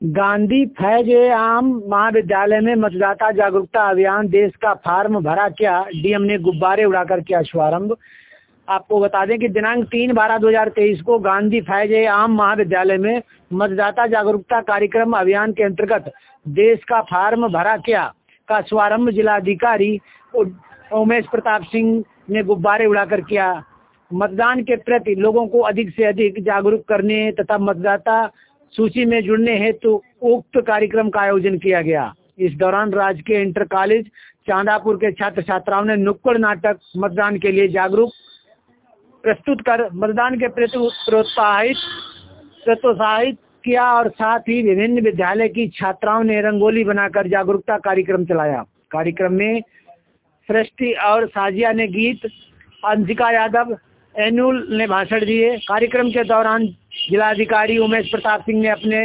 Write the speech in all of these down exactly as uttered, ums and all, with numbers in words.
गांधी फैज आम महाविद्यालय में मतदाता जागरूकता अभियान, देश का फार्म भरा क्या, डीएम ने गुब्बारे उड़ाकर किया शुभारंभ। आपको बता दें कि दिनांक तीन बारह दो हजार तेईस को गांधी फैज आम महाविद्यालय में मतदाता जागरूकता कार्यक्रम अभियान के अंतर्गत देश का फार्म भरा क्या का शुभारंभ जिलाधिकारी उमेश प्रताप सिंह ने गुब्बारे उड़ाकर किया। मतदान के प्रति लोगों को अधिक से अधिक जागरूक करने तथा मतदाता सूची में जुड़ने हेतु तो उक्त कार्यक्रम का आयोजन किया गया। इस दौरान राजकीय इंटर कॉलेज चांदापुर के छात्र छात्राओं ने नुक्कड़ नाटक मतदान के लिए जागरूक प्रस्तुत कर मतदान के प्रति प्रोत्साहित प्रोत्साहित किया और साथ ही विभिन्न विद्यालय की छात्राओं ने रंगोली बनाकर जागरूकता कार्यक्रम चलाया। कार्यक्रम में सृष्टि और साजिया ने गीत, अंशिका यादव, एनुल ने भाषण दिए। कार्यक्रम के दौरान जिलाधिकारी उमेश प्रताप सिंह ने अपने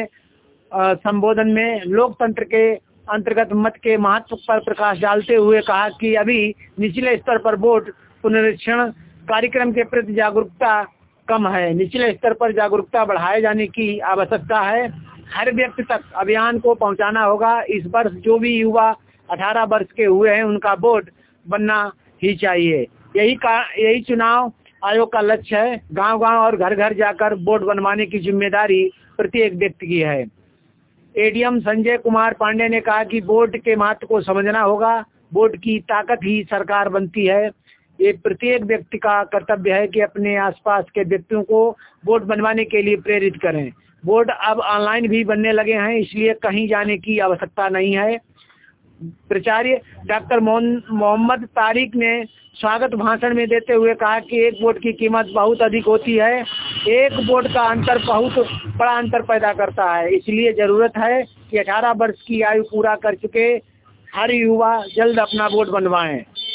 संबोधन में लोकतंत्र के अंतर्गत मत के महत्व पर प्रकाश डालते हुए कहा कि अभी निचले स्तर पर वोट पुनरीक्षण कार्यक्रम के प्रति जागरूकता कम है। निचले स्तर पर जागरूकता बढ़ाए जाने की आवश्यकता है। हर व्यक्ति तक अभियान को पहुंचाना होगा। इस वर्ष जो भी युवा अठारह वर्ष के हुए हैं उनका वोट बनना ही चाहिए। यही का यही चुनाव आयोग का लक्ष्य है। गांव गांव और घर घर जाकर वोट बनवाने की जिम्मेदारी प्रत्येक व्यक्ति की है। एडीएम संजय कुमार पांडे ने कहा कि वोट के महत्व को समझना होगा। वोट की ताकत ही सरकार बनती है। ये प्रत्येक व्यक्ति का कर्तव्य है कि अपने आसपास के व्यक्तियों को वोट बनवाने के लिए प्रेरित करें। वोट अब ऑनलाइन भी बनने लगे हैं, इसलिए कहीं जाने की आवश्यकता नहीं है। प्राचार्य डॉक्टर मोहम्मद तारिक ने स्वागत भाषण में देते हुए कहा कि एक वोट की कीमत बहुत अधिक होती है। एक वोट का अंतर बहुत बड़ा अंतर पैदा करता है। इसलिए जरूरत है कि अठारह वर्ष की आयु पूरा कर चुके हर युवा जल्द अपना वोट बनवाएं।